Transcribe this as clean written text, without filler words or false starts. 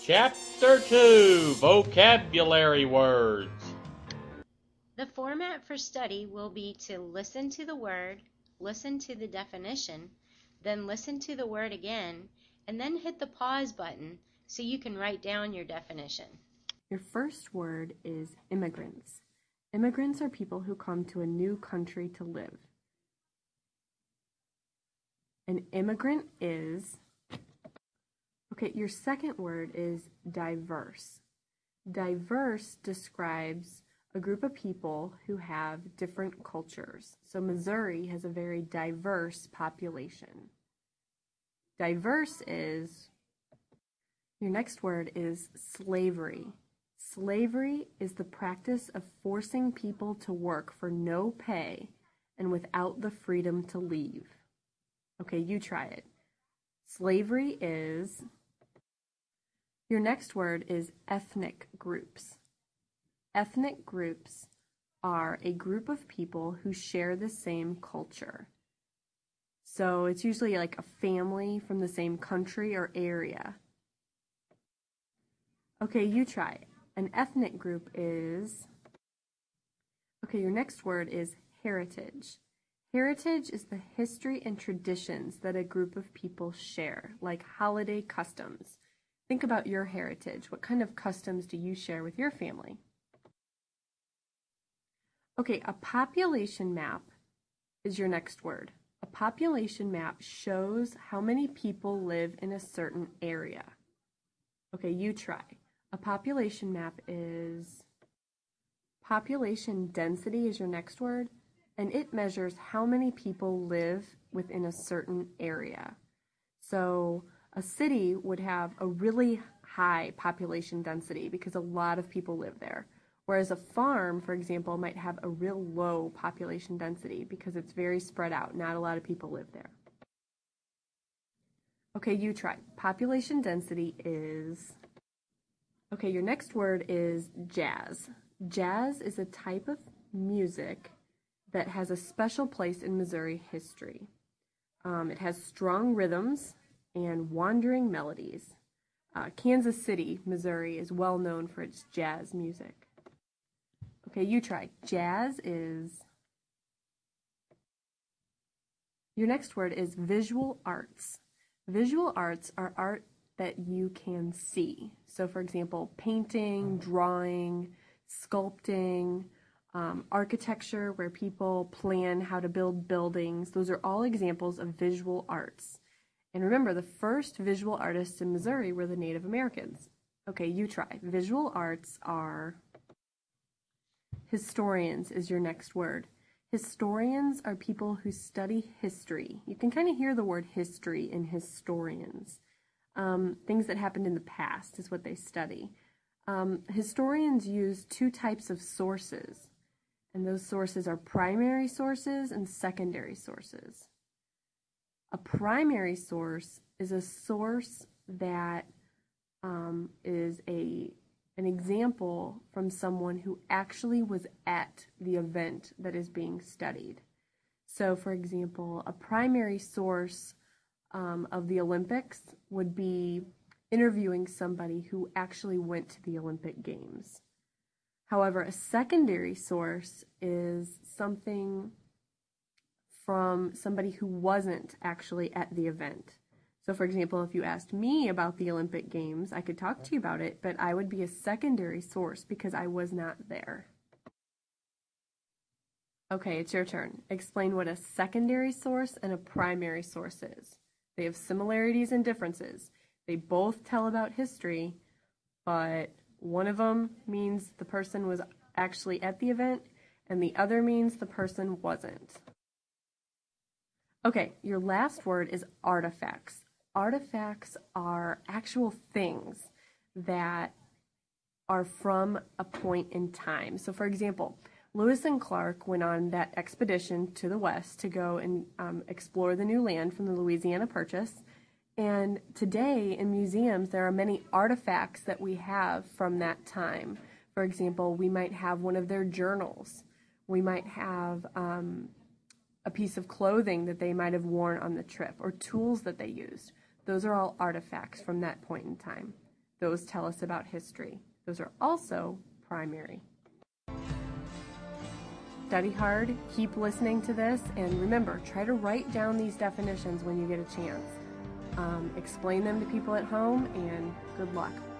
Chapter 2 Vocabulary Words. The format for study will be to listen to the word, listen to the definition, then listen to the word again, and then hit the pause button so you can write down your definition. Your first word is immigrants. Immigrants are people who come to a new country to live. An immigrant is... Okay, your second word is diverse. Diverse describes a group of people who have different cultures. So Missouri has a very diverse population. Diverse is... Your next word is slavery. Slavery is the practice of forcing people to work for no pay and without the freedom to leave. Okay, you try it. Slavery is... Your next word is ethnic groups. Ethnic groups are a group of people who share the same culture. So it's usually like a family from the same country or area. Okay, you try it. An ethnic group is... Okay, your next word is heritage. Heritage is the history and traditions that a group of people share, like holiday customs. Think about your heritage. What kind of customs do you share with your family? Okay, a population map is your next word. A population map shows how many people live in a certain area. Okay, you try. A population map is... Population density is your next word, and it measures how many people live within a certain area. So a city would have a really high population density because a lot of people live there. Whereas a farm, for example, might have a real low population density because it's very spread out. Not a lot of people live there. Okay, you try. Population density is... Okay, your next word is jazz. Jazz is a type of music that has a special place in Missouri history. It has strong rhythms and wandering melodies. Kansas City, Missouri is well known for its jazz music. Okay, you try. Jazz is... Your next word is visual arts. Visual arts are art that you can see. So for example, painting, drawing, sculpting, architecture where people plan how to build buildings. Those are all examples of visual arts. And remember, the first visual artists in Missouri were the Native Americans. Okay, you try. Visual arts are... Historians is your next word. Historians are people who study history. You can kind of hear the word history in historians. Things that happened in the past is what they study. Historians use two types of sources, and those sources are primary sources and secondary sources. A primary source is a source that is an example from someone who actually was at the event that is being studied. So, for example, a primary source of the Olympics would be interviewing somebody who actually went to the Olympic Games. However, a secondary source is something from somebody who wasn't actually at the event. So for example, if you asked me about the Olympic Games, I could talk to you about it, but I would be a secondary source because I was not there. Okay, it's your turn. Explain what a secondary source and a primary source is. They have similarities and differences. They both tell about history, but one of them means the person was actually at the event, and the other means the person wasn't. Okay, your last word is artifacts. Artifacts are actual things that are from a point in time. So for example, Lewis and Clark went on that expedition to the west to go and explore the new land from the Louisiana Purchase. And today in museums, there are many artifacts that we have from that time. For example, we might have one of their journals. We might have a piece of clothing that they might have worn on the trip, or tools that they used. Those are all artifacts from that point in time. Those tell us about history. Those are also primary. Study hard, keep listening to this, and remember, try to write down these definitions when you get a chance. Explain them to people at home, and good luck.